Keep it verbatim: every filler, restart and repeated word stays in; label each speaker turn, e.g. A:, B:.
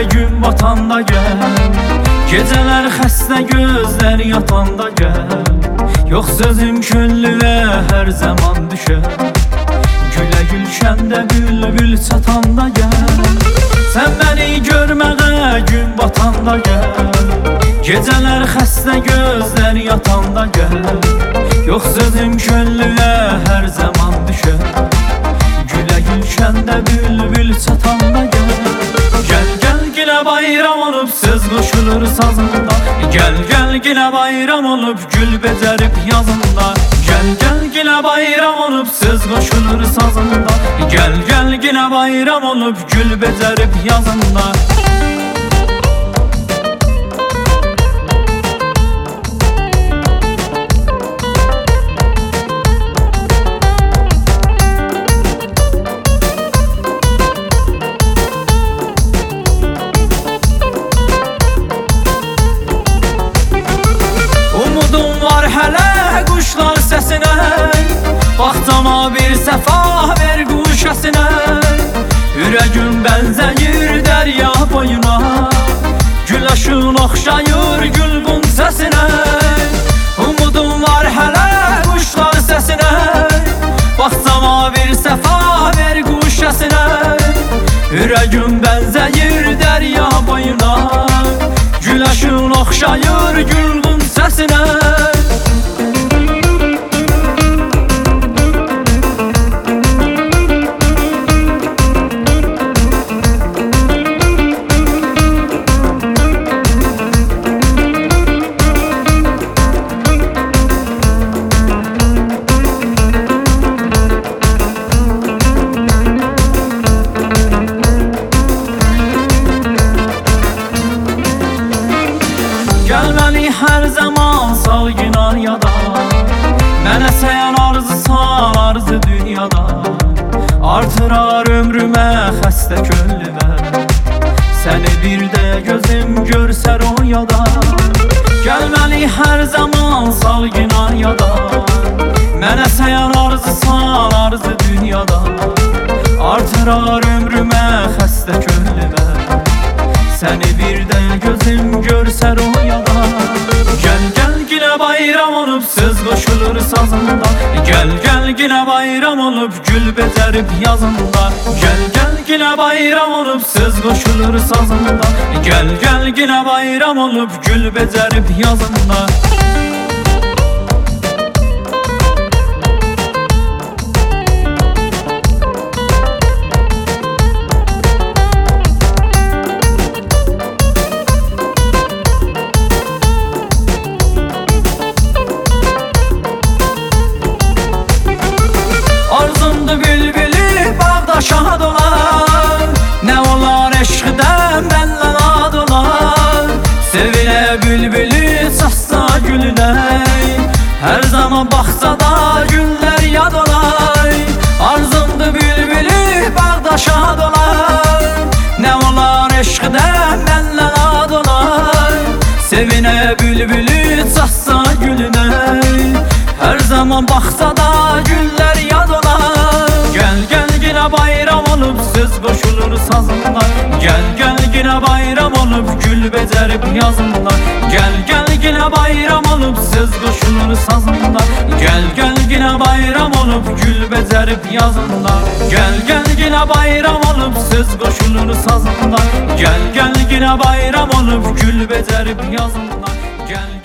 A: gün batanda gel. Geceler xəstə gözler yatanda gel. Yox sözüm küllüye her zaman düşer. Güle gülşende bülbül çatanda gel. Sen beni görməğə gün batanda gel. Geceler xəstə gözler yatanda gel. Yox sözüm küllüye her zaman düşer. Güle gülşende bülbül çatanda gel. Gel gel gile bayram olup söz koşulur sazında. Gel gel gile bayram olup gül becerip yazında. Gel gel gile bayram olup söz koşulur sazında. Gel gel gile bayram olup gül becerip yazında. Hələ quşlar səsinə, baxtama bir səfa ver quş əsinə. Ürəgüm bənzəyir dərya boyuna, güləşin oxşayır gülbün səsinə. Umudum var hələ quşlar səsinə, baxtama bir səfa ver quş əsinə. Ürəgüm bənzəyir dərya boyuna, güləşin oxşayır gülbün səsinə. Gəlməli hər zaman sağ günar yada. Mənə səyən arzusan arzu dünyada. Artırar ömrümə xəstə könlümə. Səni bir də gözüm görsər o yada. Gəlməli hər zaman sağ günar yada. Mənə səyən arzusan arzu dünyada. Artırar ömrümə xəstə könlümə. Səni bir də gözüm görsər o yada. Gel gel yine bayram olup söz koşulur sazında. Gel gel yine bayram olup gül becerip yazında. Gel gel yine bayram olup söz koşulur sazında. Gel gel yine bayram olup gül becerip yazında. Bülbülü bağda şad olar. Ne olar eşkiden benle ad olar. Sevile bülbülü çatsa gülüne. Her zaman baksa da günler yad olar. Arzumdu bülbülü bağda şad olar. Ne olar eşkiden benle ad olar. Sevine bülbülü çatsa gülüne. Her zaman baksa da günler yad olar. Gel gel yine bayram olup söz koşulur sazında. Gel gel yine bayram olup gül becerip yazında. Gel gel yine bayram olup söz koşulur sazında. Gel gel yine bayram olup gül becerip yazında. Gel gel yine bayram olup söz koşulur sazında. Gel gel yine bayram olup gül becerip yazında. Gel